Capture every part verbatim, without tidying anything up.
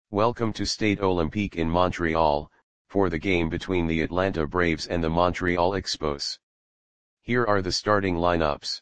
Welcome to Stade Olympique in Montreal, for the game between the Atlanta Braves and the Montreal Expos. Here are the starting lineups.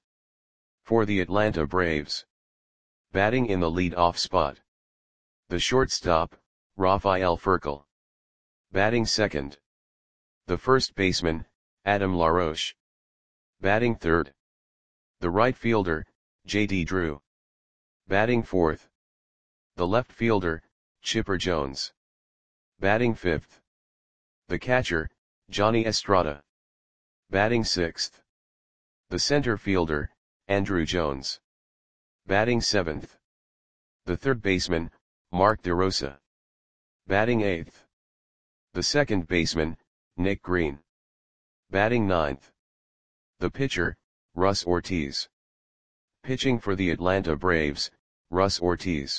For the Atlanta Braves. Batting in the lead-off spot. The shortstop, Rafael Furcal. Batting second. The first baseman, Adam LaRoche. Batting third. The right fielder, J D Drew. Batting fourth. The left fielder, Chipper Jones. Batting fifth. The catcher, Johnny Estrada. Batting sixth. The center fielder, Andruw Jones. Batting seventh. The third baseman, Mark DeRosa. Batting eighth. The second baseman, Nick Green. Batting ninth. The pitcher, Russ Ortiz. Pitching for the Atlanta Braves, Russ Ortiz.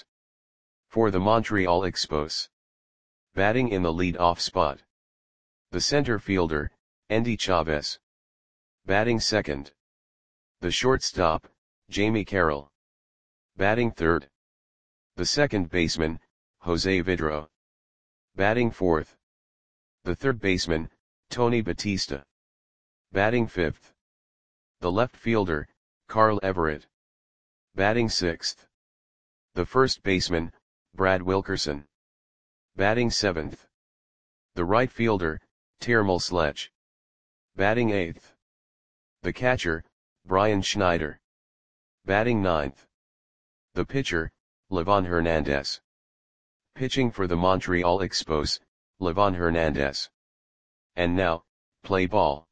For the Montreal Expos. Batting in the lead-off spot. The center fielder, Endy Chavez. Batting second. The shortstop, Jamie Carroll. Batting third. The second baseman, Jose Vidro. Batting fourth. The third baseman, Tony Batista. Batting fifth. The left fielder, Carl Everett. Batting sixth. The first baseman, Brad Wilkerson. Batting seventh. The right fielder, Termel Sledge. Batting eighth. The catcher, Brian Schneider. Batting ninth. The pitcher, Livan Hernandez. Pitching for the Montreal Expos, Livan Hernandez. And now, play ball.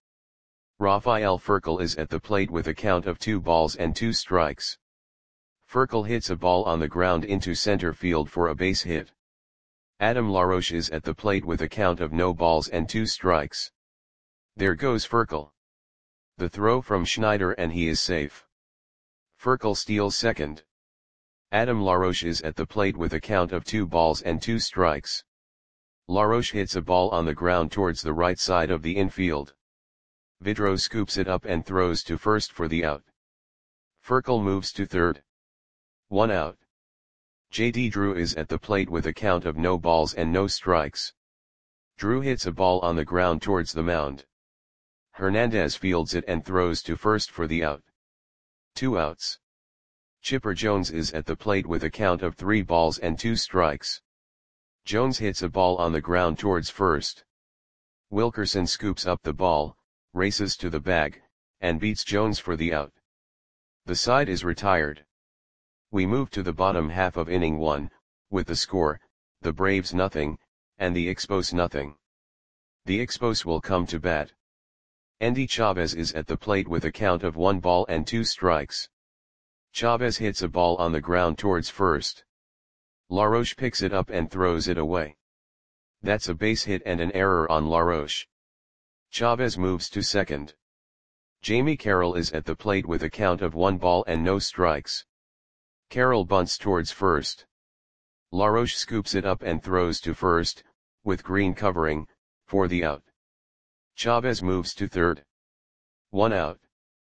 Rafael Furcal is at the plate with a count of two balls and two strikes. Furcal hits a ball on the ground into center field for a base hit. Adam LaRoche is at the plate with a count of no balls and two strikes. There goes Furcal. The throw from Schneider and he is safe. Furcal steals second. Adam LaRoche is at the plate with a count of two balls and two strikes. LaRoche hits a ball on the ground towards the right side of the infield. Vidro scoops it up and throws to first for the out. Furcal moves to third. One out. J D Drew is at the plate with a count of no balls and no strikes. Drew hits a ball on the ground towards the mound. Hernandez fields it and throws to first for the out. Two outs. Chipper Jones is at the plate with a count of three balls and two strikes. Jones hits a ball on the ground towards first. Wilkerson scoops up the ball, races to the bag, and beats Jones for the out. The side is retired. We move to the bottom half of inning one, with the score, the Braves nothing, and the Expos nothing. The Expos will come to bat. Endy Chavez is at the plate with a count of one ball and two strikes. Chavez hits a ball on the ground towards first. LaRoche picks it up and throws it away. That's a base hit and an error on LaRoche. Chavez moves to second. Jamie Carroll is at the plate with a count of one ball and no strikes. Carroll bunts towards first. LaRoche scoops it up and throws to first, with Green covering, for the out. Chavez moves to third. One out.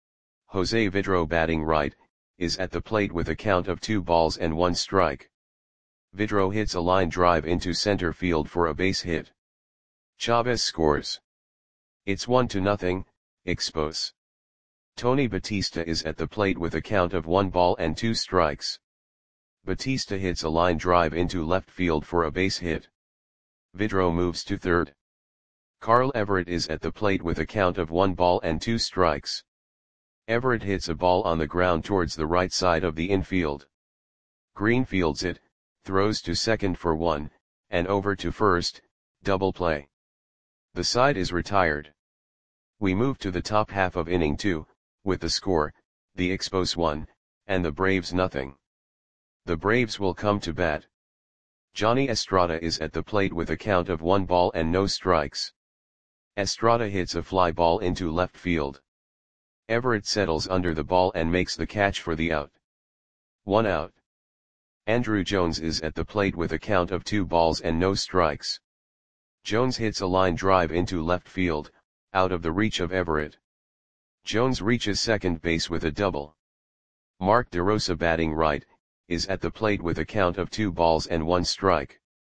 Jose Vidro batting right, is at the plate with a count of two balls and one strike. Vidro hits a line drive into center field for a base hit. Chavez scores. It's one to nothing, Expos. Tony Batista is at the plate with a count of one ball and two strikes. Batista hits a line drive into left field for a base hit. Vidro moves to third. Carl Everett is at the plate with a count of one ball and two strikes. Everett hits a ball on the ground towards the right side of the infield. Green fields it, throws to second for one, and over to first, double play. The side is retired. We move to the top half of inning two, with the score, the Expos one, and the Braves nothing. The Braves will come to bat. Johnny Estrada is at the plate with a count of one ball and no strikes. Estrada hits a fly ball into left field. Everett settles under the ball and makes the catch for the out. One out. Andruw Jones is at the plate with a count of two balls and no strikes. Jones hits a line drive into left field, out of the reach of Everett. Jones reaches second base with a double. Mark DeRosa batting right, is at the plate with a count of two balls and one strike.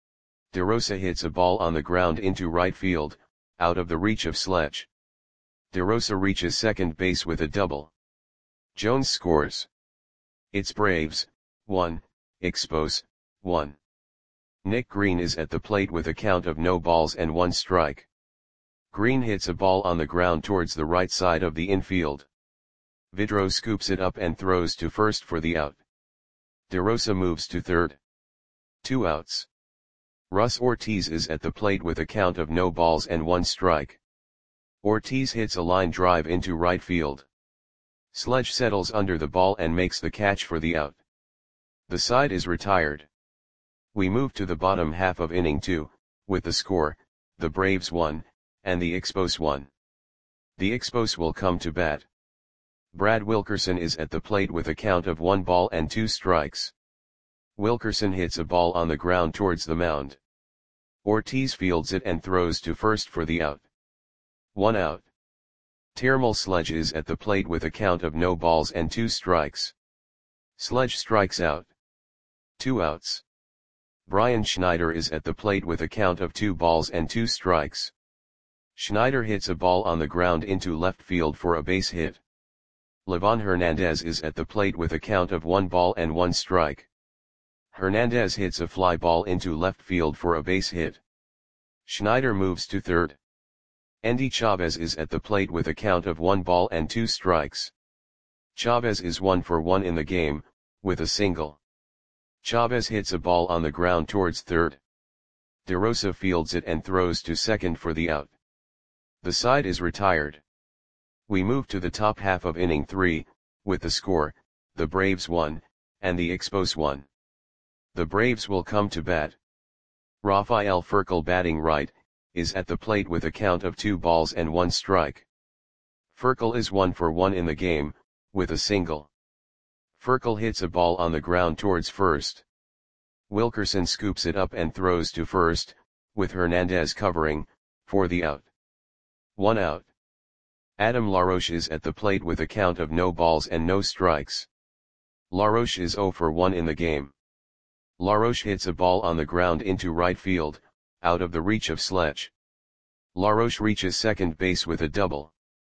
DeRosa hits a ball on the ground into right field, out of the reach of Sledge. DeRosa reaches second base with a double. Jones scores. It's Braves, one, Expos, one. Nick Green is at the plate with a count of no balls and one strike. Green hits a ball on the ground towards the right side of the infield. Vidro scoops it up and throws to first for the out. DeRosa moves to third. Two outs. Russ Ortiz is at the plate with a count of no balls and one strike. Ortiz hits a line drive into right field. Sledge settles under the ball and makes the catch for the out. The side is retired. We move to the bottom half of inning two, with the score, the Braves one, and the Expos one. The Expos will come to bat. Brad Wilkerson is at the plate with a count of one ball and two strikes. Wilkerson hits a ball on the ground towards the mound. Ortiz fields it and throws to first for the out. One out. Termal Sledge is at the plate with a count of no balls and two strikes. Sledge strikes out. Two outs. Brian Schneider is at the plate with a count of two balls and two strikes. Schneider hits a ball on the ground into left field for a base hit. Livan Hernandez is at the plate with a count of one ball and one strike. Hernandez hits a fly ball into left field for a base hit. Schneider moves to third. Andy Chavez is at the plate with a count of one ball and two strikes. Chavez is one for one in the game, with a single. Chavez hits a ball on the ground towards third. DeRosa fields it and throws to second for the out. The side is retired. We move to the top half of inning three, with the score, the Braves one, and the Expos one. The Braves will come to bat. Rafael Furcal, batting right, is at the plate with a count of two balls and one strike. Furcal is one for one in the game, with a single. Furcal hits a ball on the ground towards first. Wilkerson scoops it up and throws to first, with Hernandez covering, for the out. One out. Adam LaRoche is at the plate with a count of no balls and no strikes. LaRoche is zero for one in the game. LaRoche hits a ball on the ground into right field, out of the reach of Sledge. LaRoche reaches second base with a double.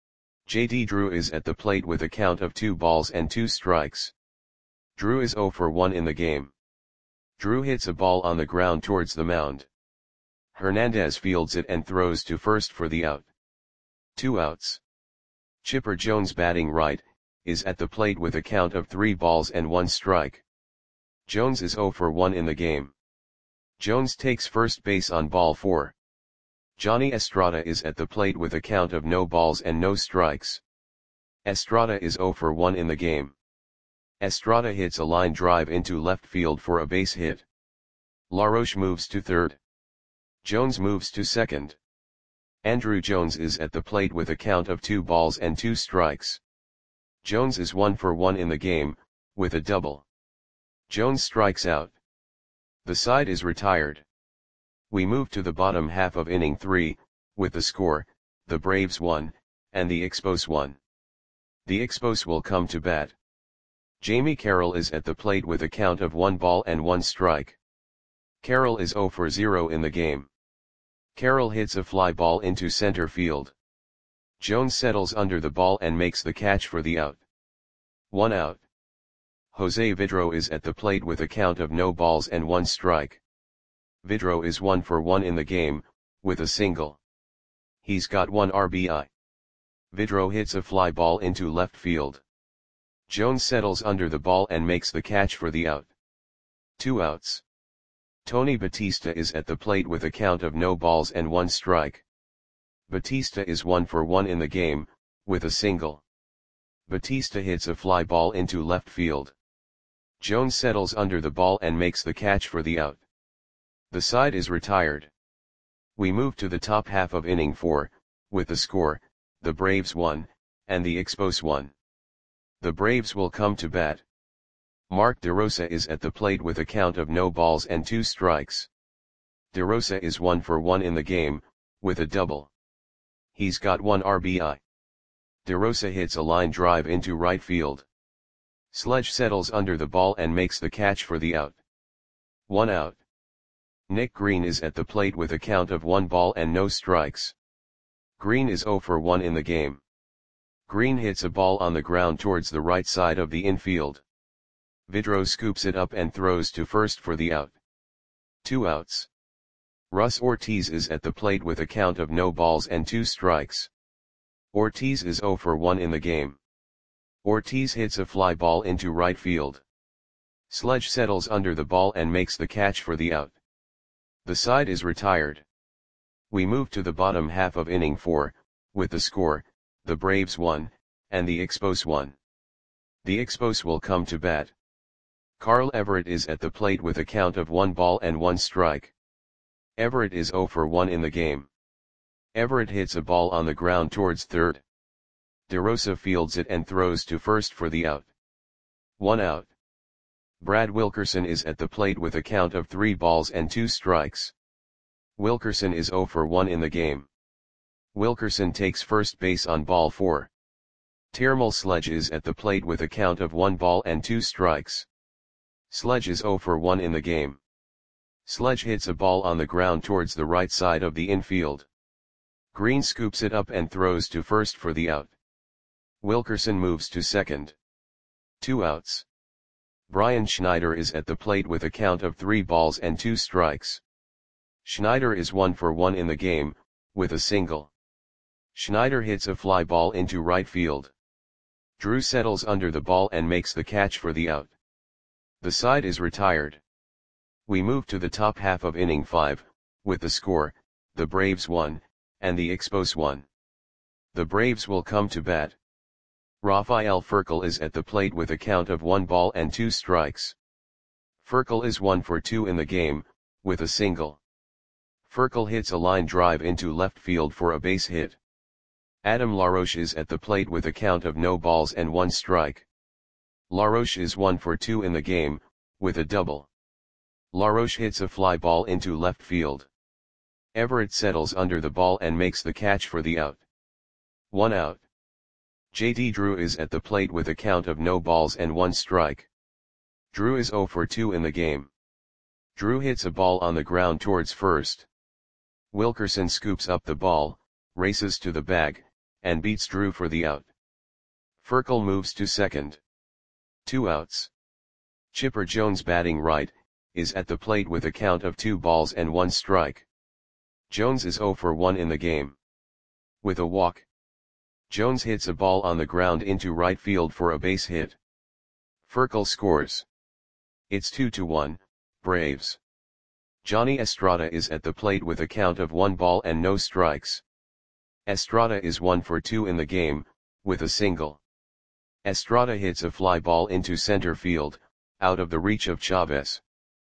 J D Drew is at the plate with a count of two balls and two strikes. Drew is zero for one in the game. Drew hits a ball on the ground towards the mound. Hernandez fields it and throws to first for the out. Two outs. Chipper Jones, batting right, is at the plate with a count of three balls and one strike. Jones is zero for one in the game. Jones takes first base on ball four. Johnny Estrada is at the plate with a count of no balls and no strikes. Estrada is zero for one in the game. Estrada hits a line drive into left field for a base hit. LaRoche moves to third. Jones moves to second. Andrew Jones is at the plate with a count of two balls and two strikes. Jones is one for one in the game, with a double. Jones strikes out. The side is retired. We move to the bottom half of inning three, with the score, the Braves one, and the Expos one. The Expos will come to bat. Jamie Carroll is at the plate with a count of one ball and one strike. Carroll is zero for zero in the game. Carroll hits a fly ball into center field. Jones settles under the ball and makes the catch for the out. One out. Jose Vidro is at the plate with a count of no balls and one strike. Vidro is one for one in the game, with a single. He's got one R B I. Vidro hits a fly ball into left field. Jones settles under the ball and makes the catch for the out. Two outs. Tony Batista is at the plate with a count of no balls and one strike. Batista is one for one in the game, with a single. Batista hits a fly ball into left field. Jones settles under the ball and makes the catch for the out. The side is retired. We move to the top half of inning four, with the score, the Braves one, and the Expos one. The Braves will come to bat. Mark DeRosa is at the plate with a count of no balls and two strikes. DeRosa is one for one in the game, with a double. He's got one R B I. DeRosa hits a line drive into right field. Sledge settles under the ball and makes the catch for the out. One out. Nick Green is at the plate with a count of one ball and no strikes. Green is zero for one in the game. Green hits a ball on the ground towards the right side of the infield. Vidro scoops it up and throws to first for the out. Two outs. Russ Ortiz is at the plate with a count of no balls and two strikes. Ortiz is zero for one in the game. Ortiz hits a fly ball into right field. Sledge settles under the ball and makes the catch for the out. The side is retired. We move to the bottom half of inning four, with the score, the Braves one, and the Expos one. The Expos will come to bat. Carl Everett is at the plate with a count of one ball and one strike. Everett is zero for one in the game. Everett hits a ball on the ground towards third. DeRosa fields it and throws to first for the out. One out. Brad Wilkerson is at the plate with a count of three balls and two strikes. Wilkerson is zero for one in the game. Wilkerson takes first base on ball four. Termal Sledge is at the plate with a count of one ball and two strikes. Sledge is zero for one in the game. Sledge hits a ball on the ground towards the right side of the infield. Green scoops it up and throws to first for the out. Wilkerson moves to second. Two outs. Brian Schneider is at the plate with a count of three balls and two strikes. Schneider is one for one in the game, with a single. Schneider hits a fly ball into right field. Drew settles under the ball and makes the catch for the out. The side is retired. We move to the top half of inning five, with the score, the Braves one, and the Expos one. The Braves will come to bat. Rafael Furcal is at the plate with a count of one ball and two strikes. Furcal is one for two in the game, with a single. Furcal hits a line drive into left field for a base hit. Adam LaRoche is at the plate with a count of no balls and one strike. LaRoche is one for two in the game, with a double. LaRoche hits a fly ball into left field. Everett settles under the ball and makes the catch for the out. One out. J D Drew is at the plate with a count of no balls and one strike. Drew is zero for two in the game. Drew hits a ball on the ground towards first. Wilkerson scoops up the ball, races to the bag, and beats Drew for the out. Furcal moves to second. Two outs. Chipper Jones, batting right, is at the plate with a count of two balls and one strike. Jones is zero for one in the game. With a walk. Jones hits a ball on the ground into right field for a base hit. Furcal scores. It's two to one, Braves. Johnny Estrada is at the plate with a count of one ball and no strikes. Estrada is one for two in the game, with a single. Estrada hits a fly ball into center field, out of the reach of Chavez.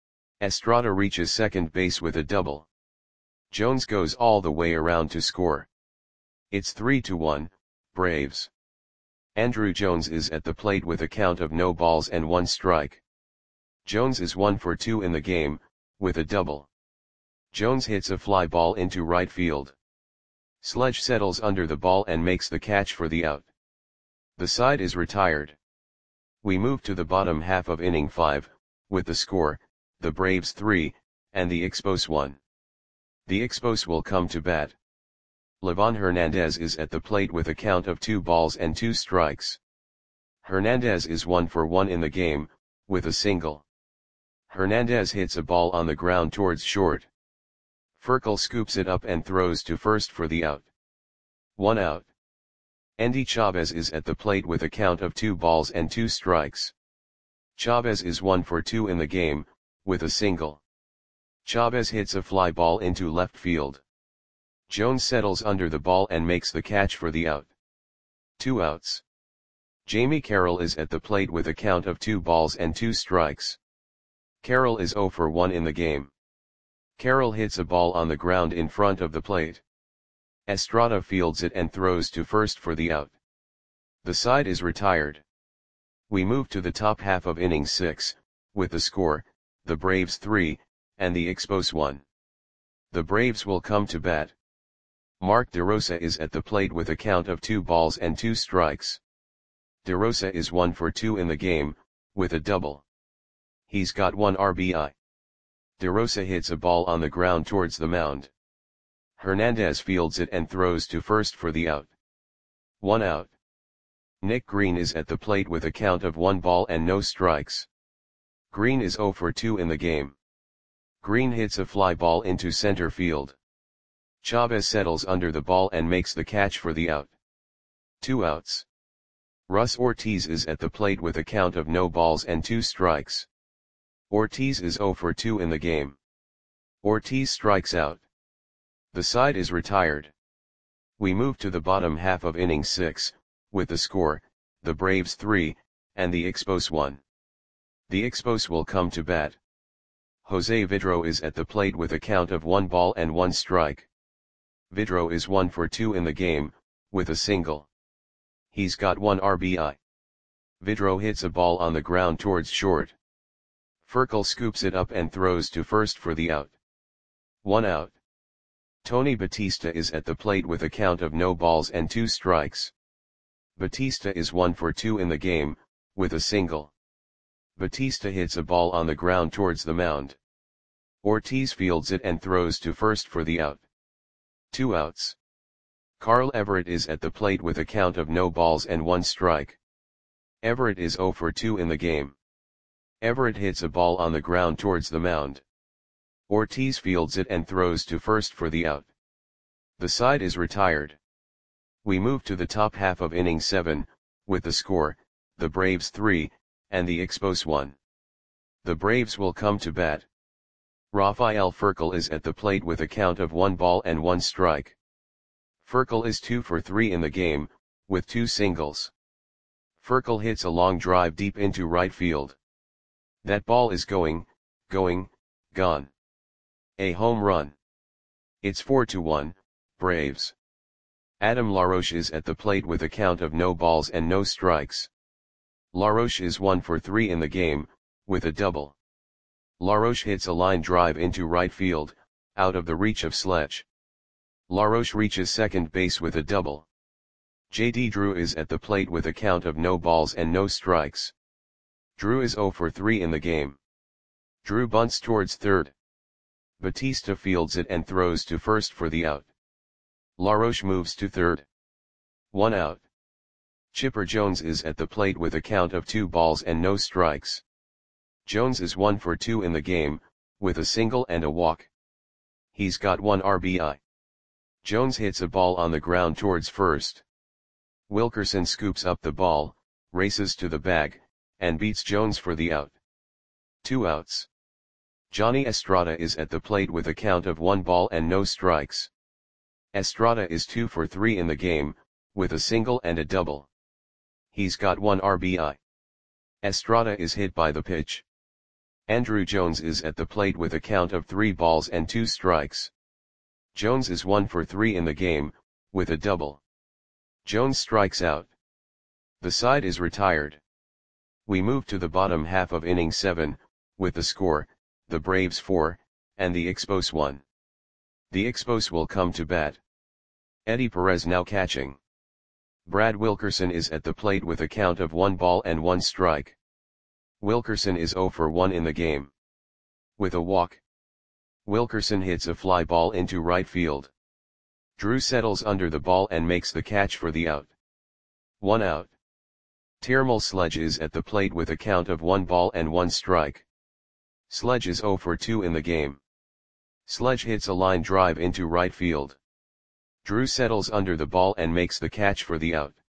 Estrada reaches second base with a double. Jones goes all the way around to score. It's three to one, Braves. Andrew Jones is at the plate with a count of no balls and one strike. Jones is one for two in the game, with a double. Jones hits a fly ball into right field. Sledge settles under the ball and makes the catch for the out. The side is retired. We move to the bottom half of inning five, with the score, the Braves three, and the Expos one. The Expos will come to bat. Livan Hernandez is at the plate with a count of two balls and two strikes. Hernandez is one for one in the game, with a single. Hernandez hits a ball on the ground towards short. Furcal scoops it up and throws to first for the out. One out. Endy Chavez is at the plate with a count of two balls and two strikes. Chavez is one for two in the game, with a single. Chavez hits a fly ball into left field. Jones settles under the ball and makes the catch for the out. Two outs. Jamie Carroll is at the plate with a count of two balls and two strikes. Carroll is zero for one in the game. Carroll hits a ball on the ground in front of the plate. Estrada fields it and throws to first for the out. The side is retired. We move to the top half of inning six, with the score, the Braves three, and the Expos one. The Braves will come to bat. Mark DeRosa is at the plate with a count of two balls and two strikes. DeRosa is one for two in the game, with a double. He's got one R B I. De Rosa hits a ball on the ground towards the mound. Hernandez fields it and throws to first for the out. One out. Nick Green is at the plate with a count of one ball and no strikes. Green is zero for two in the game. Green hits a fly ball into center field. Chavez settles under the ball and makes the catch for the out. Two outs. Russ Ortiz is at the plate with a count of no balls and two strikes. Ortiz is zero for two in the game. Ortiz strikes out. The side is retired. We move to the bottom half of inning six, with the score, the Braves three, and the Expos one. The Expos will come to bat. Jose Vidro is at the plate with a count of one ball and one strike. Vidro is one for two in the game, with a single. He's got one R B I. Vidro hits a ball on the ground towards short. Furcal scoops it up and throws to first for the out. One out. Tony Batista is at the plate with a count of no balls and two strikes. Batista is one for two in the game, with a single. Batista hits a ball on the ground towards the mound. Ortiz fields it and throws to first for the out. Two outs. Carl Everett is at the plate with a count of no balls and one strike. Everett is zero for two in the game. Everett hits a ball on the ground towards the mound. Ortiz fields it and throws to first for the out. The side is retired. We move to the top half of inning seven, with the score, the Braves three, and the Expos one. The Braves will come to bat. Rafael Furcal is at the plate with a count of one ball and one strike. Furcal is two for three in the game, with two singles. Furcal hits a long drive deep into right field. That ball is going, going, gone. A home run. It's four to one, Braves. Adam LaRoche is at the plate with a count of no balls and no strikes. LaRoche is one for three in the game, with a double. LaRoche hits a line drive into right field, out of the reach of Sledge. LaRoche reaches second base with a double. J D Drew is at the plate with a count of no balls and no strikes. Drew is zero for three in the game. Drew bunts towards third. Batista fields it and throws to first for the out. LaRoche moves to third. One out. Chipper Jones is at the plate with a count of two balls and no strikes. Jones is one for two in the game, with a single and a walk. He's got one R B I. Jones hits a ball on the ground towards first. Wilkerson scoops up the ball, races to the bag, and beats Jones for the out. Two outs. Johnny Estrada is at the plate with a count of one ball and no strikes. Estrada is two for three in the game, with a single and a double. He's got one R B I. Estrada is hit by the pitch. Andrew Jones is at the plate with a count of three balls and two strikes. Jones is one for three in the game, with a double. Jones strikes out. The side is retired. We move to the bottom half of inning seven, with the score, the Braves four, and the Expos one. The Expos will come to bat. Eddie Perez now catching. Brad Wilkerson is at the plate with a count of one ball and one strike. Wilkerson is zero for one in the game. With a walk. Wilkerson hits a fly ball into right field. Drew settles under the ball and makes the catch for the out. One out. Termal Sledge is at the plate with a count of one ball and one strike. Sledge is zero for two in the game. Sledge hits a line drive into right field. Drew settles under the ball and makes the catch for the out.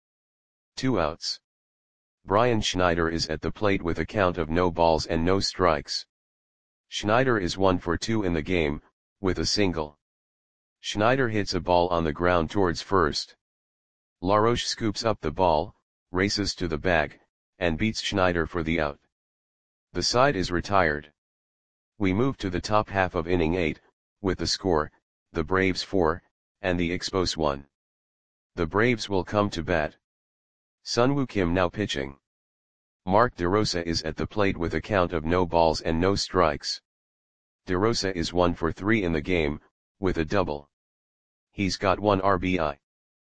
Two outs. Brian Schneider is at the plate with a count of no balls and no strikes. Schneider is one for two in the game, with a single. Schneider hits a ball on the ground towards first. LaRoche scoops up the ball, races to the bag, and beats Schneider for the out. The side is retired. We move to the top half of inning eight, with the score, the Braves four, and the Expos one. The Braves will come to bat. Sunwoo Kim now pitching. Mark DeRosa is at the plate with a count of no balls and no strikes. DeRosa is one for three in the game, with a double. He's got one R B I.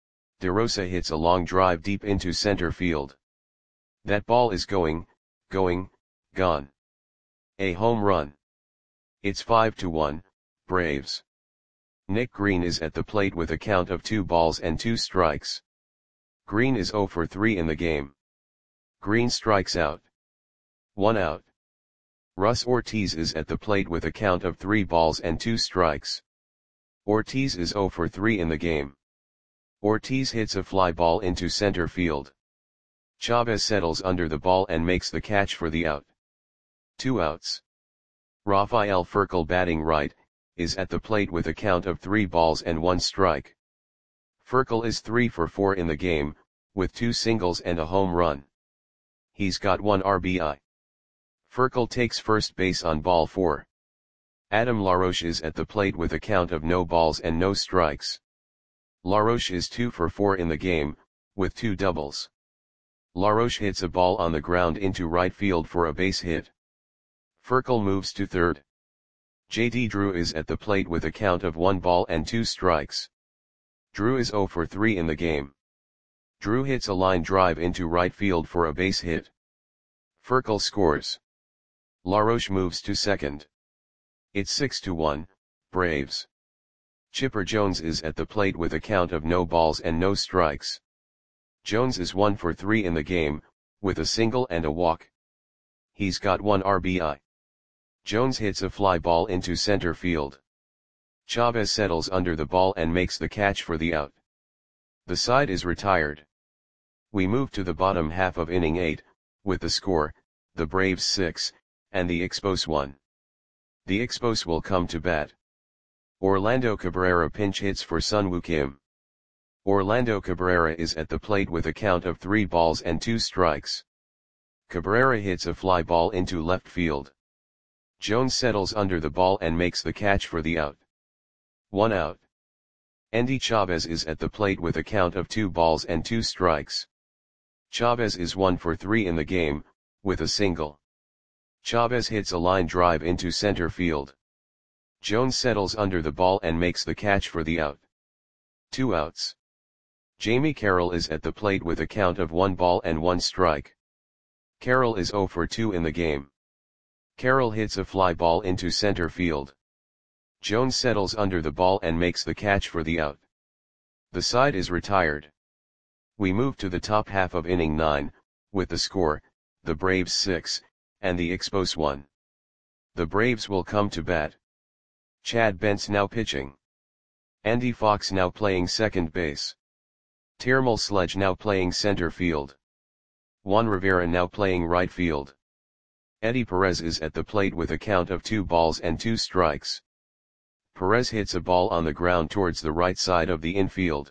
DeRosa hits a long drive deep into center field. That ball is going, going, gone. A home run. It's five to one, Braves. Nick Green is at the plate with a count of two balls and two strikes. Green is zero for three in the game. Green strikes out. One out. Russ Ortiz is at the plate with a count of three balls and two strikes. Ortiz is zero for three in the game. Ortiz hits a fly ball into center field. Chavez settles under the ball and makes the catch for the out. Two outs. Rafael Furcal, batting right, is at the plate with a count of three balls and one strike. Furcal is three for four in the game, with two singles and a home run. He's got one R B I. Furcal takes first base on ball four. Adam LaRoche is at the plate with a count of no balls and no strikes. LaRoche is two for four in the game, with two doubles. LaRoche hits a ball on the ground into right field for a base hit. Furcal moves to third. J D Drew is at the plate with a count of one ball and two strikes. Drew is zero for three in the game. Drew hits a line drive into right field for a base hit. Furcal scores. LaRoche moves to second. It's six to one, Braves. Chipper Jones is at the plate with a count of no balls and no strikes. Jones is one for three in the game, with a single and a walk. He's got one R B I. Jones hits a fly ball into center field. Chavez settles under the ball and makes the catch for the out. The side is retired. We move to the bottom half of inning eight, with the score, the Braves six, and the Expos one. The Expos will come to bat. Orlando Cabrera pinch hits for Sunwoo Kim. Orlando Cabrera is at the plate with a count of three balls and two strikes. Cabrera hits a fly ball into left field. Jones settles under the ball and makes the catch for the out. One out. Endy Chavez is at the plate with a count of two balls and two strikes. Chavez is one for three in the game, with a single. Chavez hits a line drive into center field. Jones settles under the ball and makes the catch for the out. Two outs. Jamie Carroll is at the plate with a count of one ball and one strike. Carroll is zero for two in the game. Carroll hits a fly ball into center field. Jones settles under the ball and makes the catch for the out. The side is retired. We move to the top half of inning nine, with the score, the Braves six, and the Expos one. The Braves will come to bat. Chad Bentz now pitching. Andy Fox now playing second base. Tyrmel Sledge now playing center field. Juan Rivera now playing right field. Eddie Perez is at the plate with a count of two balls and two strikes. Perez hits a ball on the ground towards the right side of the infield.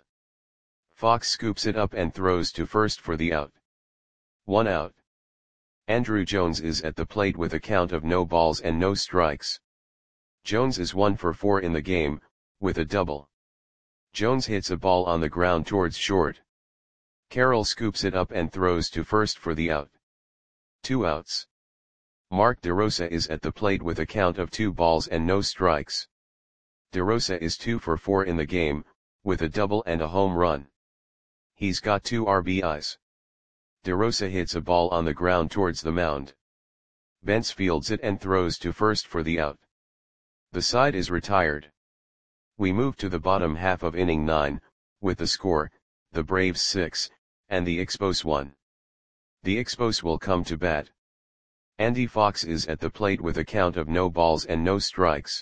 Fox scoops it up and throws to first for the out. One out. Andrew Jones is at the plate with a count of no balls and no strikes. Jones is one for four in the game, with a double. Jones hits a ball on the ground towards short. Carroll scoops it up and throws to first for the out. Two outs. Mark DeRosa is at the plate with a count of two balls and no strikes. DeRosa is two for four in the game, with a double and a home run. He's got two R B Is. DeRosa hits a ball on the ground towards the mound. Bentz fields it and throws to first for the out. The side is retired. We move to the bottom half of inning nine, with the score, the Braves six, and the Expos one. The Expos will come to bat. Andy Fox is at the plate with a count of no balls and no strikes.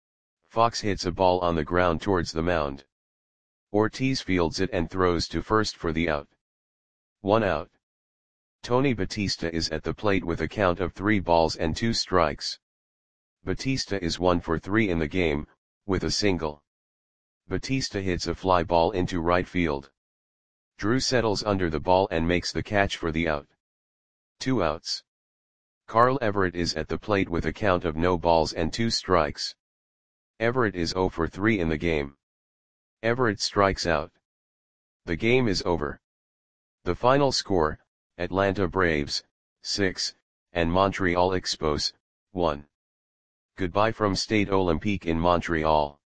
Fox hits a ball on the ground towards the mound. Ortiz fields it and throws to first for the out. One out. Tony Batista is at the plate with a count of three balls and two strikes. Batista is one for three in the game, with a single. Batista hits a fly ball into right field. Drew settles under the ball and makes the catch for the out. Two outs. Carl Everett is at the plate with a count of no balls and two strikes. Everett is zero for three in the game. Everett strikes out. The game is over. The final score, Atlanta Braves, six, and Montreal Expos, one. Goodbye from Stade Olympique in Montreal.